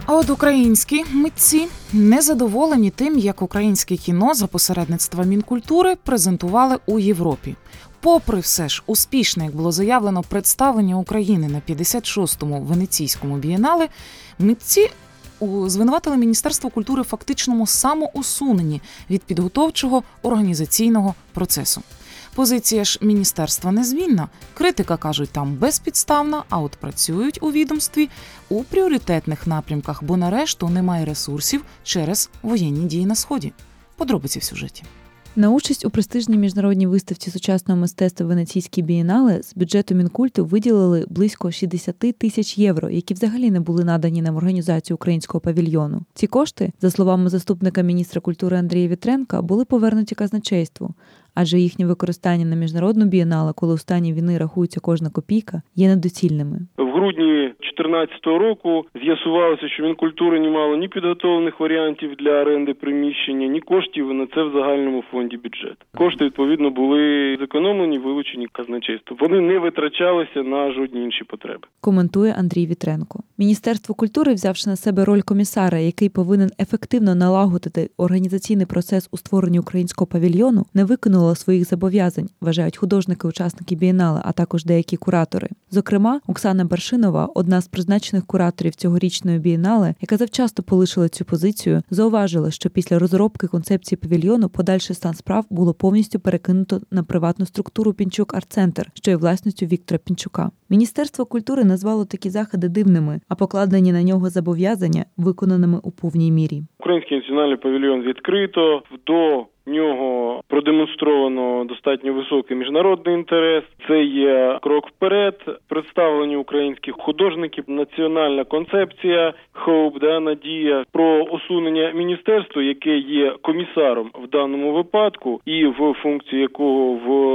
А от українські митці незадоволені тим, як українське кіно за посередництва Мінкультури презентували у Європі. Попри все ж успішне, як було заявлено, представлення України на 56-му Венеційському бієнале, митці звинуватили Міністерство культури в фактичному самоусуненні від підготовчого організаційного процесу. Позиція ж міністерства незмінна. Критика, кажуть, там безпідставна, а от працюють у відомстві у пріоритетних напрямках, бо на решту немає ресурсів через воєнні дії на Сході. Подробиці в сюжеті. На участь у престижній міжнародній виставці сучасного мистецтва Венеційський бієнале з бюджету Мінкульту виділили близько 60 тисяч євро, які взагалі не були надані на організацію українського павільйону. Ці кошти, за словами заступника міністра культури Андрія Вітренка, були повернуті казначейству, адже їхнє використання на міжнародному бієнале, коли у стані війни рахується кожна копійка, є недоцільними. В грудні 2014 року з'ясувалося, що Мінкультура не мало ні підготовлених варіантів для оренди приміщення, ні коштів на це в загальному фонді бюджету. Кошти, відповідно, були зекономлені, вилучені казначейством. Вони не витрачалися на жодні інші потреби. Коментує Андрій Вітренко. Міністерство культури, взявши на себе роль комісара, який повинен ефективно налагодити організаційний процес у створенні українського павільйону, не виконало своїх зобов'язань, вважають художники-учасники бієнале, а також деякі куратори. Зокрема, Оксана Баршинова, одна з призначених кураторів цьогорічної бієнале, яка завчасно полишила цю позицію, зауважила, що після розробки концепції павільйону подальший стан справ було повністю перекинуто на приватну структуру Пінчук Арт-Центр, що є власністю Віктора Пінчука. Міністерство культури назвало такі заходи дивними, а покладені на нього зобов'язання виконаними у повній мірі. Український національний павільйон відкрито, до нього продемонстровано достатньо високий міжнародний інтерес. Це є крок вперед, представлення українських художників, національна концепція, hope, надія про усунення міністерства, яке є комісаром в даному випадку і в функції якого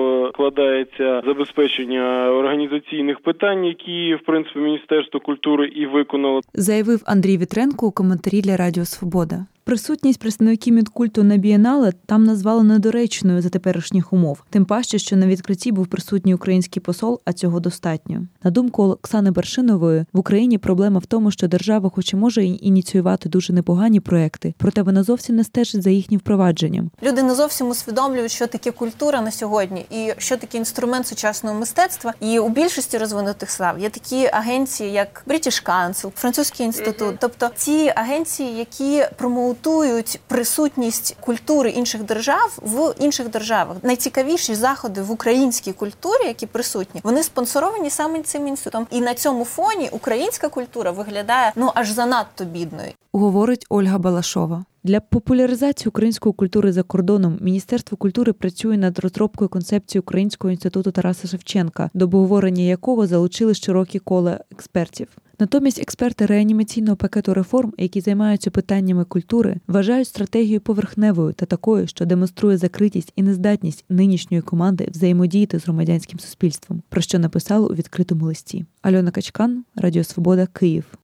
вкладається забезпечення організаційних питань, які, в принципі, Міністерство культури і виконало. Заявив Андрій Вітренко у коментарі для Радіо Свобода. Присутність представників Мінкульту на бієнале там назвали недоречною за теперішніх умов. Тим паче, що на відкритті був присутній український посол, а цього достатньо. На думку Оксани Баршинової, в Україні проблема в тому, що держава хоч і може ініціювати дуже непогані проекти, проте вона зовсім не стежить за їхнім впровадженням. Люди не зовсім усвідомлюють, що таке культура на сьогодні і що таке інструмент сучасного мистецтва. І у більшості розвинутих слав є такі агенції, як British Council, Французький інститут. Тобто ці агенції, які промоутують присутність культури інших держав в інших державах. Найцікавіші заходи в українській культурі, які присутні, вони спонсоровані саме цим інститутом. І на цьому фоні українська культура виглядає, аж занадто бідною. Говорить Ольга Балашова. Для популяризації української культури за кордоном Міністерство культури працює над розробкою концепції Українського інституту Тараса Шевченка, до обговорення якого залучили широкі кола експертів. Натомість експерти реанімаційного пакету реформ, які займаються питаннями культури, вважають стратегію поверхневою та такою, що демонструє закритість і нездатність нинішньої команди взаємодіяти з громадянським суспільством, про що написали у відкритому листі. Альона Качкан, Радіо Свобода, Київ.